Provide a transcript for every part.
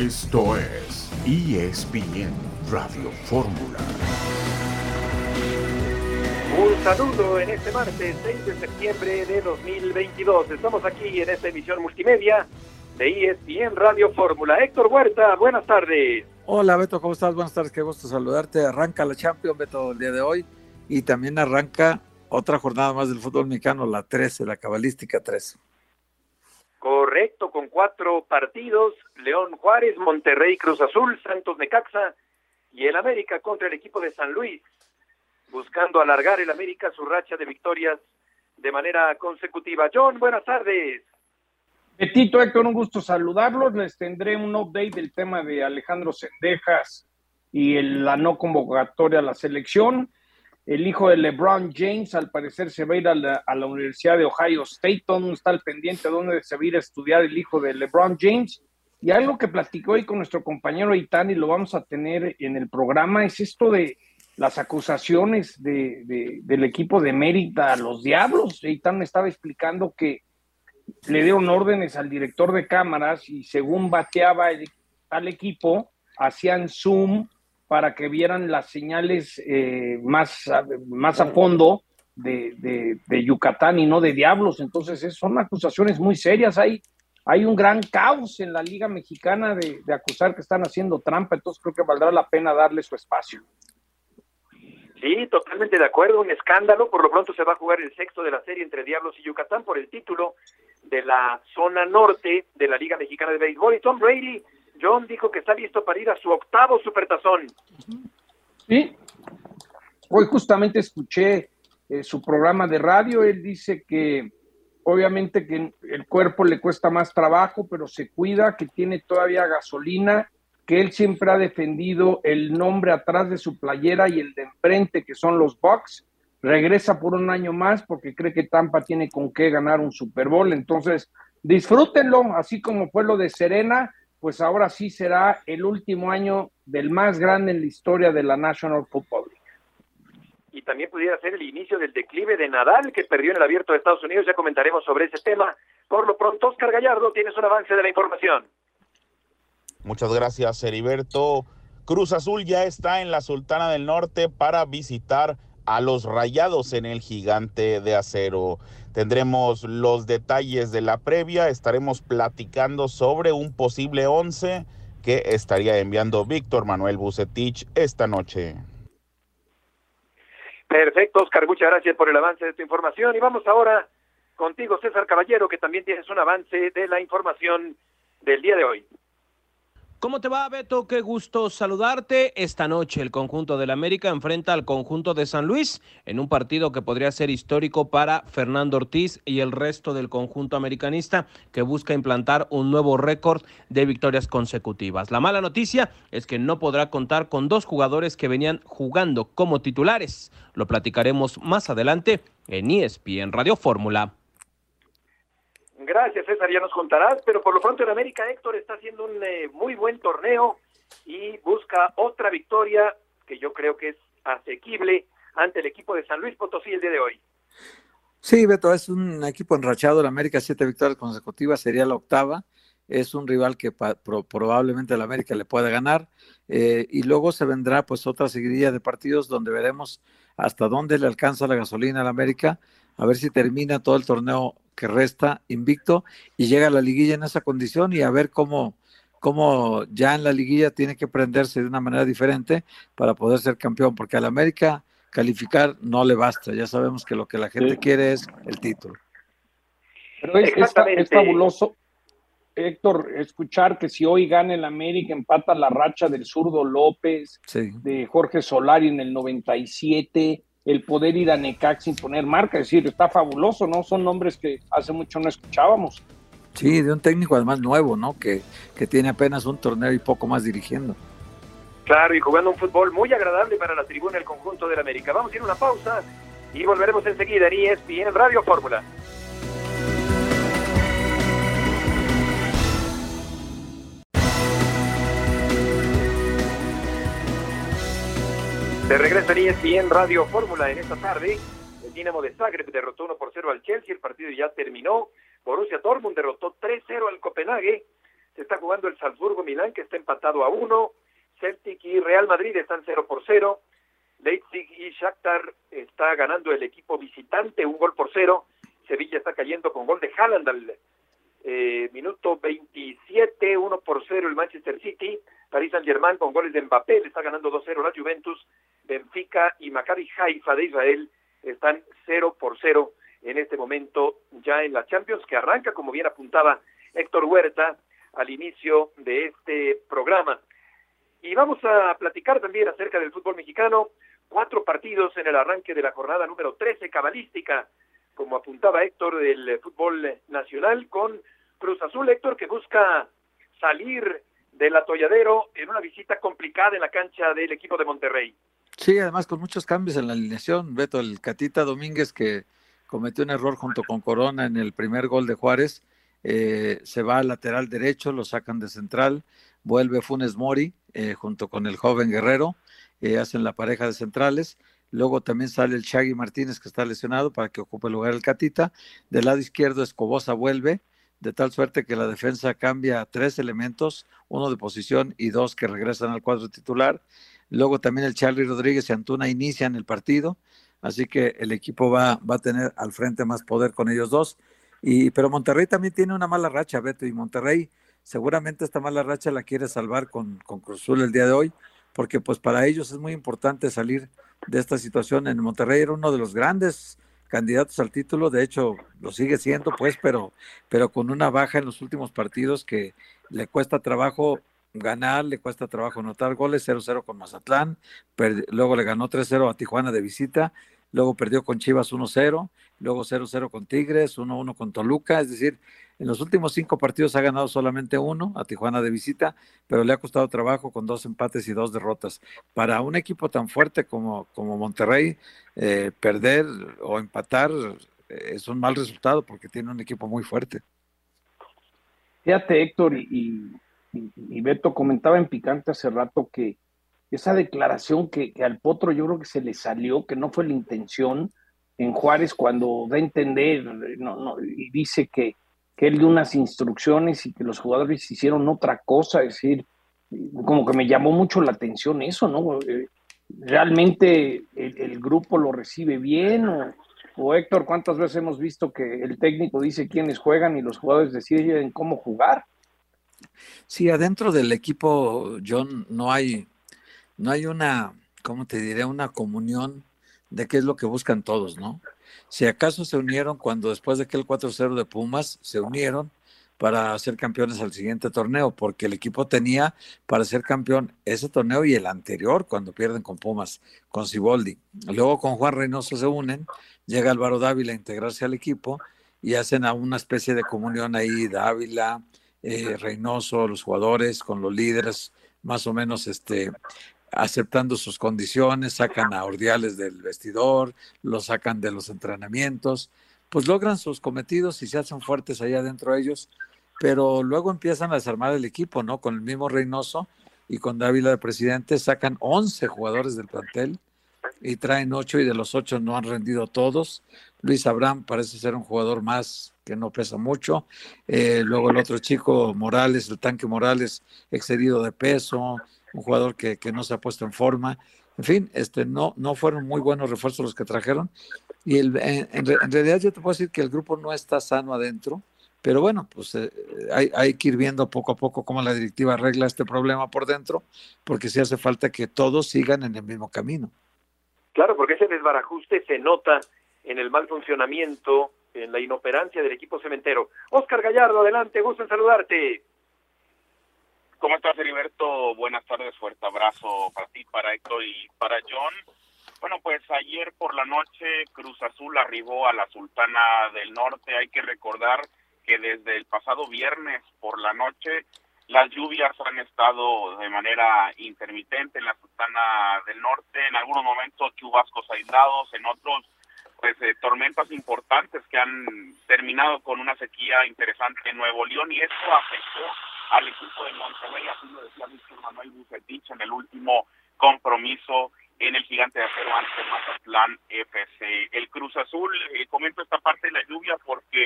Esto es ESPN Radio Fórmula. Un saludo en este martes 6 de septiembre de 2022. Estamos aquí en esta emisión multimedia de ESPN Radio Fórmula. Héctor Huerta, buenas tardes. Hola Beto, ¿cómo estás? Buenas tardes, qué gusto saludarte. Arranca la Champions, Beto, el día de hoy, y también arranca otra jornada más del fútbol mexicano, la 13, la cabalística 13. Correcto, con 4 partidos: León Juárez, Monterrey Cruz Azul, Santos Necaxa y el América contra el equipo de San Luis, buscando alargar el América su racha de victorias de manera consecutiva. John, buenas tardes. Betito, Héctor, un gusto saludarlos. Les tendré un update del tema de Alejandro Cendejas y la no convocatoria a la selección. El hijo de LeBron James, al parecer, se va a ir a la Universidad de Ohio State. Todo el mundo está al pendiente de dónde se va a ir a estudiar el hijo de LeBron James. Y algo que platicó hoy con nuestro compañero Itán, y lo vamos a tener en el programa, es esto de las acusaciones del equipo de Mérida a los Diablos. Itán me estaba explicando que le dieron órdenes al director de cámaras y según bateaba al equipo, hacían zoom para que vieran las señales más a fondo de Yucatán y no de Diablos. Entonces son acusaciones muy serias. Hay un gran caos en la Liga Mexicana de acusar que están haciendo trampa, entonces creo que valdrá la pena darle su espacio. Sí, totalmente de acuerdo, un escándalo. Por lo pronto se va a jugar el sexto de la serie entre Diablos y Yucatán por el título de la zona norte de la Liga Mexicana de Béisbol. Y Tom Brady, John, dijo que está listo para ir a su 8º Supertazón. Sí, hoy justamente escuché su programa de radio. Él dice que obviamente que el cuerpo le cuesta más trabajo, pero se cuida, que tiene todavía gasolina, que él siempre ha defendido el nombre atrás de su playera y el de enfrente, que son los Bucks. Regresa por un año más porque cree que Tampa tiene con qué ganar un Super Bowl. Entonces, disfrútenlo, así como fue lo de Serena, pues ahora sí será el último año del más grande en la historia de la National Football League. Y también pudiera ser el inicio del declive de Nadal, que perdió en el Abierto de Estados Unidos. Ya comentaremos sobre ese tema. Por lo pronto, Oscar Gallardo, tienes un avance de la información. Muchas gracias, Heriberto. Cruz Azul ya está en la Sultana del Norte para visitar a los Rayados en el Gigante de Acero. Tendremos los detalles de la previa, estaremos platicando sobre un posible 11 que estaría enviando Víctor Manuel Vucetich esta noche. Perfecto, Oscar, muchas gracias por el avance de tu información. Y vamos ahora contigo, César Caballero, que también tienes un avance de la información del día de hoy. ¿Cómo te va, Beto? Qué gusto saludarte. Esta noche el conjunto del América enfrenta al conjunto de San Luis en un partido que podría ser histórico para Fernando Ortiz y el resto del conjunto americanista, que busca implantar un nuevo récord de victorias consecutivas. La mala noticia es que no podrá contar con 2 jugadores que venían jugando como titulares. Lo platicaremos más adelante en ESPN Radio Fórmula. Gracias, César, ya nos contarás, pero por lo pronto el América, Héctor, está haciendo un muy buen torneo y busca otra victoria que yo creo que es asequible ante el equipo de San Luis Potosí el día de hoy. Sí, Beto, es un equipo enrachado. El América, 7 victorias consecutivas, sería la 8ª. Es un rival que probablemente el América le pueda ganar, y luego se vendrá pues otra seguidilla de partidos donde veremos hasta dónde le alcanza la gasolina al América, a ver si termina todo el torneo que resta invicto y llega a la liguilla en esa condición, y a ver cómo ya en la liguilla tiene que prenderse de una manera diferente para poder ser campeón, porque al América calificar no le basta. Ya sabemos que lo que la gente quiere es el título. Pero es fabuloso, Héctor, escuchar que si hoy gana el América, empata la racha del zurdo López, sí, de Jorge Solari en el 97, el poder ir a Necaxa sin poner marca, es decir, está fabuloso, ¿no? Son nombres que hace mucho no escuchábamos. Sí, de un técnico además nuevo, ¿no? Que tiene apenas un torneo y poco más dirigiendo. Claro, y jugando un fútbol muy agradable para la tribuna del conjunto del América. Vamos a ir a una pausa y volveremos enseguida en ESPN Radio Fórmula. De regreso en ESPN Radio Fórmula en esta tarde. El Dinamo de Zagreb derrotó 1-0 al Chelsea. El partido ya terminó. Borussia Dortmund derrotó 3-0 al Copenhague. Se está jugando jugando el Salzburgo-Milán, que está empatado a 1. Celtic y Real Madrid están 0-0. Leipzig y Shakhtar está ganando el equipo visitante 1-0. Sevilla está cayendo con gol de Haaland al minuto 27, 1-0 el Manchester City. Paris Saint-Germain con goles de Mbappé le está ganando 2-0 la Juventus. Benfica y Maccabi Haifa de Israel están 0-0 en este momento ya en la Champions, que arranca, como bien apuntaba Héctor Huerta al inicio de este programa. Y vamos a platicar también acerca del fútbol mexicano. 4 partidos en el arranque de la jornada número 13 cabalística, como apuntaba Héctor, del fútbol nacional, con Cruz Azul, Héctor, que busca salir del atolladero en una visita complicada en la cancha del equipo de Monterrey. Sí, además con muchos cambios en la alineación, Beto, el Catita Domínguez, que cometió un error junto con Corona en el primer gol de Juárez, se va al lateral derecho, lo sacan de central, vuelve Funes Mori junto con el joven Guerrero, hacen la pareja de centrales. Luego también sale el Shaggy Martínez, que está lesionado, para que ocupe el lugar del Catita. Del lado izquierdo Escobosa vuelve, de tal suerte que la defensa cambia a 3 elementos, 1 de posición y 2 que regresan al cuadro titular. Luego también el Charly Rodríguez y Antuna inician el partido, así que el equipo va a tener al frente más poder con ellos dos. Pero Monterrey también tiene una mala racha, Beto, y Monterrey seguramente esta mala racha la quiere salvar con Cruz Azul el día de hoy, porque pues para ellos es muy importante salir de esta situación. En Monterrey era uno de los grandes candidatos al título, de hecho lo sigue siendo, pues, pero con una baja en los últimos partidos que le cuesta trabajo ganar, le cuesta trabajo anotar goles. 0-0 con Mazatlán, luego le ganó 3-0 a Tijuana de visita, luego perdió con Chivas 1-0, luego 0-0 con Tigres, 1-1 con Toluca. Es decir, en los últimos 5 partidos ha ganado solamente 1 a Tijuana de visita, pero le ha costado trabajo con 2 empates y 2 derrotas. Para un equipo tan fuerte como Monterrey, perder o empatar es un mal resultado porque tiene un equipo muy fuerte. Fíjate, Héctor, y Beto comentaba en Picante hace rato que esa declaración que al Potro yo creo que se le salió, que no fue la intención en Juárez, cuando da a entender y dice que él dio unas instrucciones y que los jugadores hicieron otra cosa. Es decir, como que me llamó mucho la atención eso, ¿no? ¿Realmente el grupo lo recibe bien? O Héctor, ¿cuántas veces hemos visto que el técnico dice quiénes juegan y los jugadores deciden cómo jugar? Sí, adentro del equipo, John, no hay una, ¿cómo te diré? Una comunión de qué es lo que buscan todos, ¿no? Si acaso se unieron cuando después de aquel 4-0 de Pumas, se unieron para ser campeones al siguiente torneo, porque el equipo tenía para ser campeón ese torneo y el anterior, cuando pierden con Pumas, con Siboldi. Luego con Juan Reynoso se unen, llega Álvaro Dávila a integrarse al equipo y hacen a una especie de comunión ahí, Dávila, Reynoso, los jugadores con los líderes, más o menos aceptando sus condiciones, sacan a Ordiales del vestidor, lo sacan de los entrenamientos, pues logran sus cometidos y se hacen fuertes allá adentro ellos, pero luego empiezan a desarmar el equipo, ¿no? Con el mismo Reynoso y con Dávila de presidente, sacan 11 jugadores del plantel y traen 8, y de los 8 no han rendido todos. Luis Abraham parece ser un jugador más que no pesa mucho. Luego el otro chico, Morales, el Tanque Morales, excedido de peso, un jugador que no se ha puesto en forma. En fin, no fueron muy buenos refuerzos los que trajeron. Y en realidad yo te puedo decir que el grupo no está sano adentro, pero bueno, pues hay que ir viendo poco a poco cómo la directiva arregla este problema por dentro, porque sí hace falta que todos sigan en el mismo camino. Claro, porque ese desbarajuste se nota en el mal funcionamiento, en la inoperancia del equipo cementero. Óscar Gallardo, adelante, gusto en saludarte. ¿Cómo estás, Heriberto? Buenas tardes, fuerte abrazo para ti, para Héctor y para John. Bueno, pues ayer por la noche Cruz Azul arribó a la Sultana del Norte. Hay que recordar que desde el pasado viernes por la noche las lluvias han estado de manera intermitente en la Sultana del Norte, en algunos momentos chubascos aislados, en otros pues tormentas importantes que han terminado con una sequía interesante en Nuevo León, y esto afectó al equipo de Monterrey, así lo decía Víctor Manuel Bucetich en el último compromiso en el Gigante de Acero ante Mazatlán FC. El Cruz Azul, comento esta parte de la lluvia porque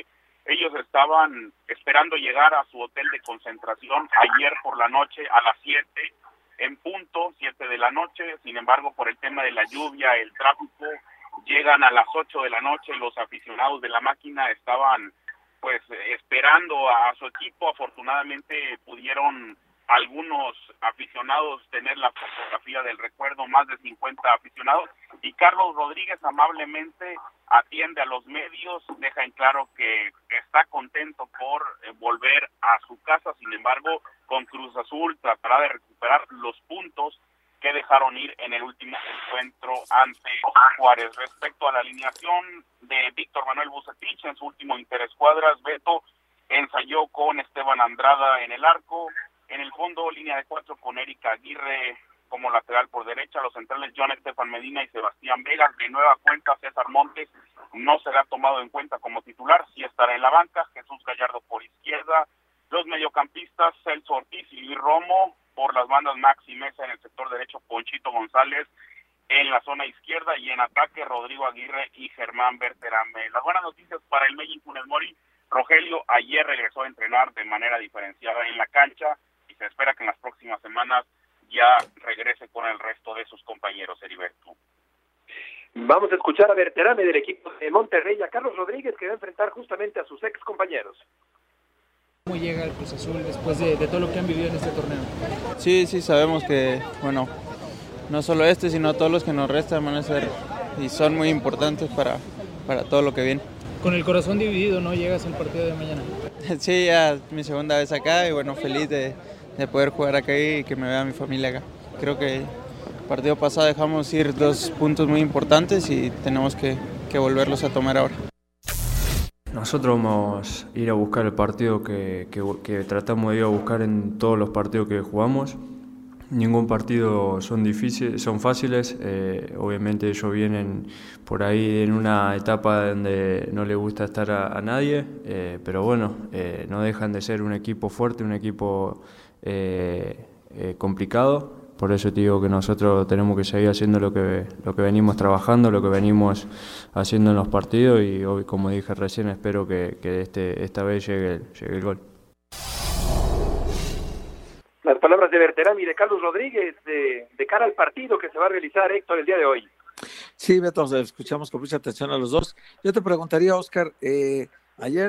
Ellos estaban esperando llegar a su hotel de concentración ayer por la noche a las 7 en punto, 7 de la noche. Sin embargo, por el tema de la lluvia, el tráfico, llegan a las 8 de la noche. Los aficionados de la máquina estaban pues esperando a su equipo. Afortunadamente pudieron algunos aficionados tener la fotografía del recuerdo, más de 50 aficionados, y Carlos Rodríguez amablemente atiende a los medios, deja en claro que está contento por volver a su casa. Sin embargo, con Cruz Azul tratará de recuperar los puntos que dejaron ir en el último encuentro ante Juárez. Respecto a la alineación de Víctor Manuel Vucetich en su último interescuadras, Beto ensayó con Esteban Andrada en el arco. En el fondo, línea de 4 con Erika Aguirre como lateral por derecha, los centrales John Estefan Medina y Sebastián Vegas. De nueva cuenta, César Montes no será tomado en cuenta como titular, sí estará en la banca. Jesús Gallardo por izquierda, los mediocampistas Celso Ortiz y Luis Romo, por las bandas Maxi Mesa en el sector derecho, Ponchito González en la zona izquierda, y en ataque Rodrigo Aguirre y Germán Berterame. Las buenas noticias para el Mellín Funes Mori: Rogelio ayer regresó a entrenar de manera diferenciada en la cancha, se espera que en las próximas semanas ya regrese con el resto de sus compañeros, Heriberto. Vamos a escuchar a Berterame del equipo de Monterrey, a Carlos Rodríguez, que va a enfrentar justamente a sus ex compañeros. ¿Cómo llega el Cruz Azul después de todo lo que han vivido en este torneo? Sí, sabemos que, bueno, no solo sino todos los que nos restan van a ser y son muy importantes para todo lo que viene. Con el corazón dividido, ¿no? Llegas al partido de mañana. Sí, ya mi segunda vez acá y bueno, feliz de poder jugar acá y que me vea mi familia acá. Creo que el partido pasado dejamos ir 2 puntos muy importantes y tenemos que volverlos a tomar ahora. Nosotros vamos a ir a buscar el partido que tratamos de ir a buscar en todos los partidos que jugamos. Ningún partido son fáciles, obviamente ellos vienen por ahí en una etapa donde no les gusta estar a nadie, pero bueno, no dejan de ser un equipo fuerte, un equipo complicado. Por eso te digo que nosotros tenemos que seguir haciendo lo que venimos trabajando, lo que venimos haciendo en los partidos, y hoy, como dije recién, espero que esta vez llegue el gol. Las palabras de Berterame y de Carlos Rodríguez de cara al partido que se va a realizar, Héctor, el día de hoy. Sí, Beto, escuchamos con mucha atención a los dos. Yo te preguntaría, Oscar, ayer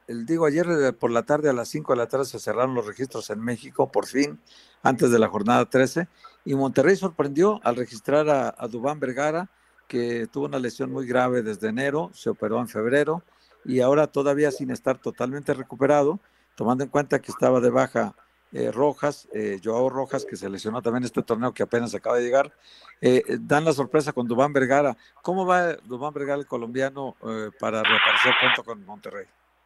por la tarde, a las 5 de la tarde, se cerraron los registros en México, por fin, antes de la jornada 13, y Monterrey sorprendió al registrar a Duván Vergara, que tuvo una lesión muy grave desde enero, se operó en febrero, y ahora todavía sin estar totalmente recuperado, tomando en cuenta que estaba de baja Joao Rojas, que se lesionó también este torneo que apenas acaba de llegar, dan la sorpresa con Duván Vergara. ¿Cómo va Duván Vergara, el colombiano, para reaparecer pronto con Monterrey?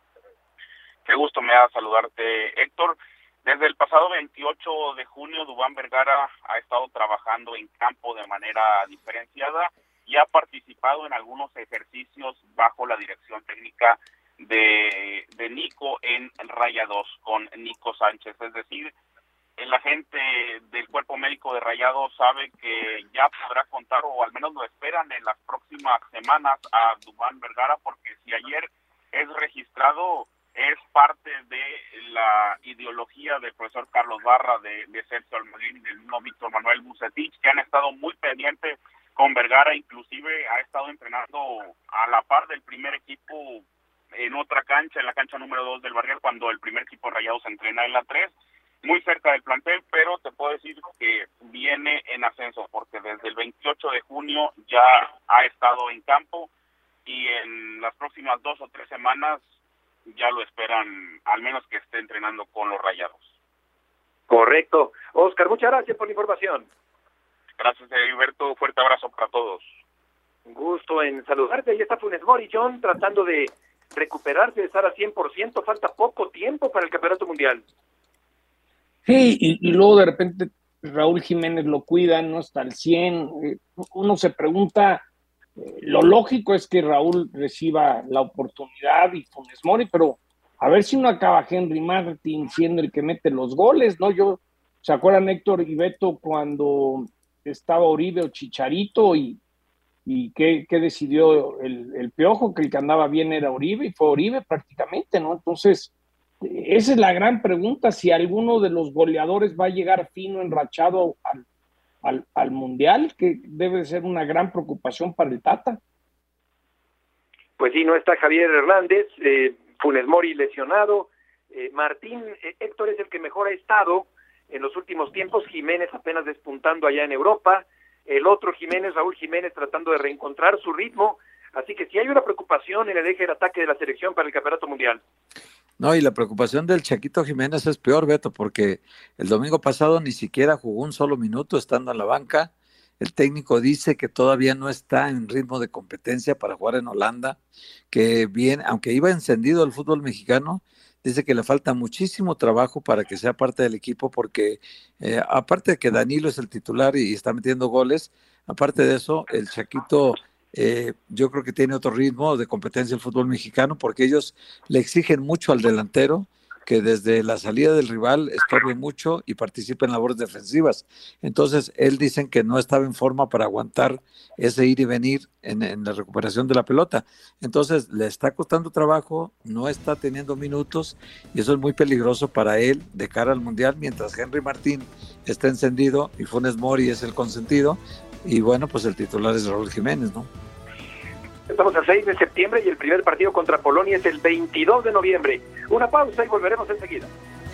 Qué gusto me da saludarte, Héctor. Desde el pasado 28 de junio, Duván Vergara ha estado trabajando en campo de manera diferenciada y ha participado en algunos ejercicios bajo la dirección técnica de Nico en Rayados, con Nico Sánchez. Es decir, la gente del cuerpo médico de Rayados sabe que ya podrá contar, o al menos lo esperan en las próximas semanas, a Duván Vergara, porque si ayer es registrado, es parte de la ideología del profesor Carlos Barra, de Sergio Almagín y del mismo Víctor Manuel Vucetich, que han estado muy pendientes con Vergara. Inclusive ha estado entrenando a la par del primer equipo en otra cancha, en la cancha número 2 del Barrial, cuando el primer equipo Rayados entrena en la 3, muy cerca del plantel, pero te puedo decir que viene en ascenso, porque desde el 28 de junio ya ha estado en campo, y en las próximas 2 o 3 semanas ya lo esperan, al menos que esté entrenando con los Rayados. Correcto. Oscar, muchas gracias por la información. Gracias, Heriberto. Fuerte abrazo para todos. Un gusto en saludarte. Ahí está Funes Mori, John, tratando de recuperarse, de estar al 100%. Falta poco tiempo para el Campeonato Mundial. Sí, y luego de repente Raúl Jiménez lo cuida, no está al 100. Uno se pregunta, lo lógico es que Raúl reciba la oportunidad y Funes Mori, pero a ver si no acaba Henry Martin siendo el que mete los goles, ¿no? ¿Se acuerdan, Héctor y Beto, cuando estaba Oribe o Chicharito y ¿Y qué decidió el Piojo? Que el que andaba bien era Oribe, y fue Oribe prácticamente, ¿no? Entonces, esa es la gran pregunta, si alguno de los goleadores va a llegar fino, enrachado al Mundial, que debe ser una gran preocupación para el Tata. Pues sí, no está Javier Hernández, Funes Mori lesionado, Martín, Héctor es el que mejor ha estado en los últimos tiempos, Jiménez apenas despuntando allá en Europa, el otro Jiménez, Raúl Jiménez, tratando de reencontrar su ritmo, así que sí hay una preocupación en el eje de ataque de la selección para el Campeonato Mundial. No, y la preocupación del Chaquito Jiménez es peor, Beto, porque el domingo pasado ni siquiera jugó un solo minuto estando en la banca. El técnico dice que todavía no está en ritmo de competencia para jugar en Holanda, que bien, aunque iba encendido el fútbol mexicano, dice que le falta muchísimo trabajo para que sea parte del equipo, porque aparte de que Danilo es el titular y está metiendo goles, aparte de eso, el Chaquito yo creo que tiene otro ritmo de competencia el fútbol mexicano, porque ellos le exigen mucho al delantero, que desde la salida del rival estorbe mucho y participe en labores defensivas. Entonces, él dicen que no estaba en forma para aguantar ese ir y venir en la recuperación de la pelota. Entonces, le está costando trabajo, no está teniendo minutos, y eso es muy peligroso para él de cara al Mundial, mientras Henry Martín está encendido y Funes Mori es el consentido, y bueno, pues el titular es Raúl Jiménez, ¿no? Estamos a 6 de septiembre y el primer partido contra Polonia es el 22 de noviembre. Una pausa y volveremos enseguida.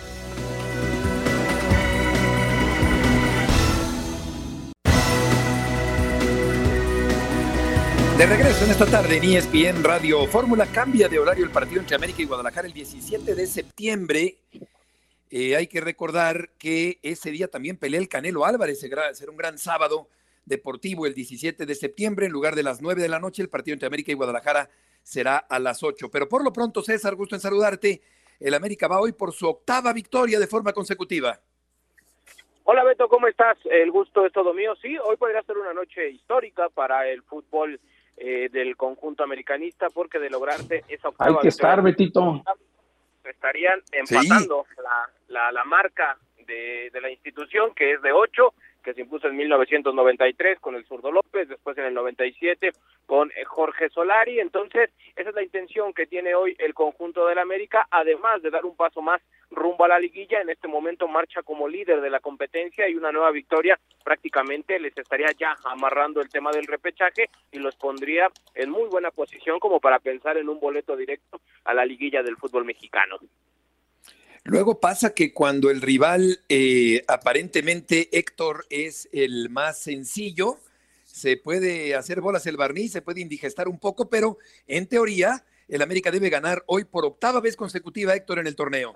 De regreso en esta tarde en ESPN Radio Fórmula. Cambia de horario el partido entre América y Guadalajara el 17 de septiembre. Hay que recordar que ese día también pelea el Canelo Álvarez. Será un gran sábado deportivo el 17 de septiembre. En lugar de las 9 de la noche, el partido entre América y Guadalajara será a las 8. Pero por lo pronto, César, gusto en saludarte. El América va hoy por su 8ª victoria de forma consecutiva. Hola Beto, ¿cómo estás? El gusto es todo mío. Sí, hoy podría ser una noche histórica para el fútbol del conjunto americanista, porque de lograrse esa 8ª hay que estar, Betito. Estarían empatando la marca de la institución, que es de 8, que se impuso en 1993 con el zurdo López, después en el 97 con Jorge Solari. Entonces, esa es la intención que tiene hoy el conjunto del América, además de dar un paso más rumbo a la liguilla. En este momento marcha como líder de la competencia, y una nueva victoria prácticamente les estaría ya amarrando el tema del repechaje y los pondría en muy buena posición como para pensar en un boleto directo a la liguilla del fútbol mexicano. Luego pasa que cuando el rival aparentemente, Héctor, es el más sencillo, se puede hacer bolas el barniz, se puede indigestar un poco, pero en teoría el América debe ganar hoy por 8ª vez consecutiva, Héctor, en el torneo.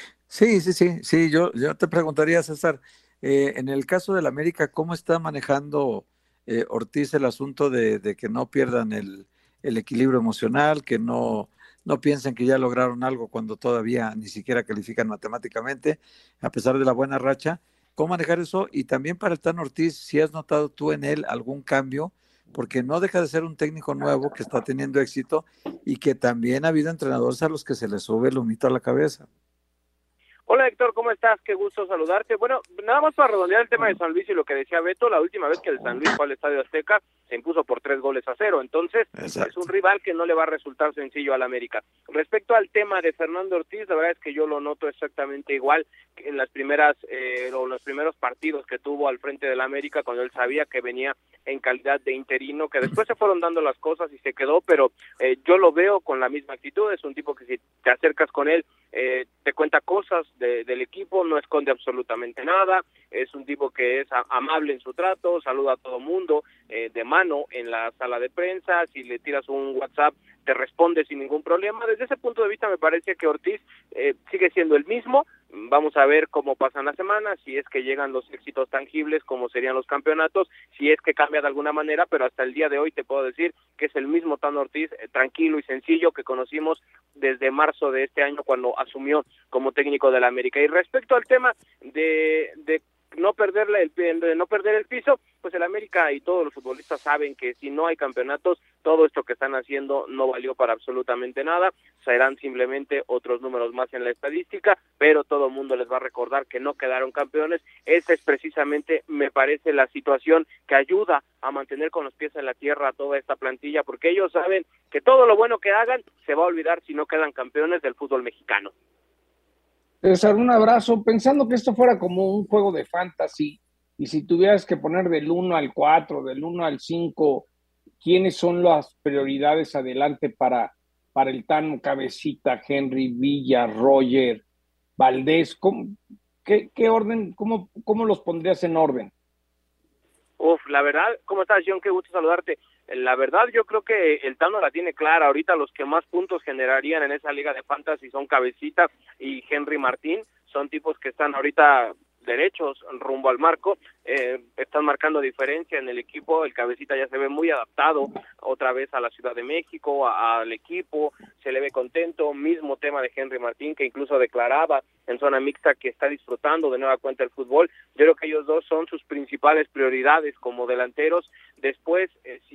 Sí, yo te preguntaría, César, en el caso del América, ¿cómo está manejando Ortiz el asunto de que no pierdan el equilibrio emocional, que no piensen que ya lograron algo cuando todavía ni siquiera califican matemáticamente, a pesar de la buena racha? ¿Cómo manejar eso? Y también para el Tan Ortiz, si has notado tú en él algún cambio, porque no deja de ser un técnico nuevo que está teniendo éxito y que también ha habido entrenadores a los que se les sube el humito a la cabeza. Hola Héctor, ¿cómo estás? Qué gusto saludarte. Bueno, nada más para redondear el tema de San Luis y lo que decía Beto, la última vez que el San Luis fue al Estadio Azteca se impuso por 3-0, entonces exacto, es un rival que no le va a resultar sencillo al América. Respecto al tema de Fernando Ortiz, la verdad es que yo lo noto exactamente igual que en los primeros partidos que tuvo al frente del América, cuando él sabía que venía en calidad de interino, que después se fueron dando las cosas y se quedó, pero yo lo veo con la misma actitud. Es un tipo que si te acercas con él, te cuenta cosas del equipo, no esconde absolutamente nada, es un tipo que es amable en su trato, saluda a todo mundo de mano en la sala de prensa, si le tiras un WhatsApp te responde sin ningún problema. Desde ese punto de vista me parece que Ortiz sigue siendo el mismo. Vamos a ver cómo pasan las semanas, si es que llegan los éxitos tangibles como serían los campeonatos, si es que cambia de alguna manera, pero hasta el día de hoy te puedo decir que es el mismo Tan Ortiz, tranquilo y sencillo, que conocimos desde marzo de este año cuando asumió como técnico de la América. Y respecto al tema de no perder el piso, pues el América y todos los futbolistas saben que si no hay campeonatos, todo esto que están haciendo no valió para absolutamente nada, serán simplemente otros números más en la estadística, pero todo el mundo les va a recordar que no quedaron campeones. Esa es precisamente, me parece, la situación que ayuda a mantener con los pies en la tierra a toda esta plantilla, porque ellos saben que todo lo bueno que hagan se va a olvidar si no quedan campeones del fútbol mexicano. César, un abrazo. Pensando que esto fuera como un juego de fantasy, y si tuvieras que poner del 1 al 4, del 1 al 5, ¿quiénes son las prioridades adelante para el Tano, Cabecita, Henry, Villa, Roger, Valdés? ¿Qué orden, cómo los pondrías en orden? La verdad, ¿cómo estás, John? Qué gusto saludarte. La verdad, yo creo que el Tano la tiene clara. Ahorita los que más puntos generarían en esa liga de fantasy son Cabecita y Henry Martín. Son tipos que están ahorita derechos rumbo al marco, están marcando diferencia en el equipo. El Cabecita ya se ve muy adaptado otra vez a la Ciudad de México, al equipo, se le ve contento. Mismo tema de Henry Martín, que incluso declaraba en zona mixta que está disfrutando de nueva cuenta el fútbol. Yo creo que ellos dos son sus principales prioridades como delanteros. Después,